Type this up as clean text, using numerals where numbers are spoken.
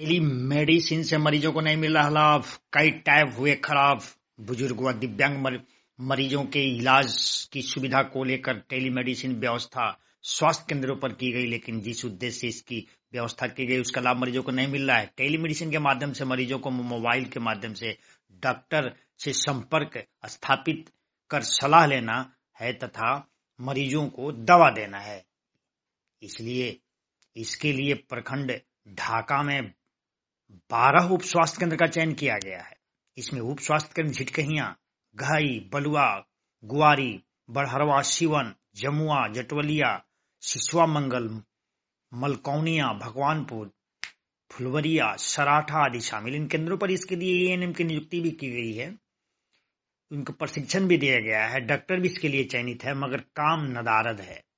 Tele medicine से मरीजों को नहीं मिल रहा लाभ, कई टैब हुए खराब। बुजुर्ग व दिव्यांग मरीजों के इलाज की सुविधा को लेकर टेलीमेडिसिन व्यवस्था स्वास्थ्य केंद्रों पर की गई, लेकिन जिस उद्देश्य से इसकी व्यवस्था की गई उसका लाभ मरीजों को नहीं मिल रहा है। टेलीमेडिसिन के माध्यम से मरीजों को मोबाइल के माध्यम से डॉक्टर से संपर्क स्थापित कर सलाह लेना है तथा मरीजों को दवा देना है। इसलिए इसके लिए प्रखंड ढाका में 12 उप स्वास्थ्य केंद्र का चयन किया गया है। इसमें उप स्वास्थ्य केंद्र झिटकहियां, घाई, बलुआ, गुआरी, बड़हरवा, सिवन, जमुआ, जटवलिया, सिसवा मंगल, मलकौनिया, भगवानपुर, फुलवरिया, सराठा आदि शामिल। इन केंद्रों पर इसके लिए एएनएम की नियुक्ति भी की गई है, उनको प्रशिक्षण भी दिया गया है, डॉक्टर भी इसके लिए चयनित है, मगर काम नदारद है।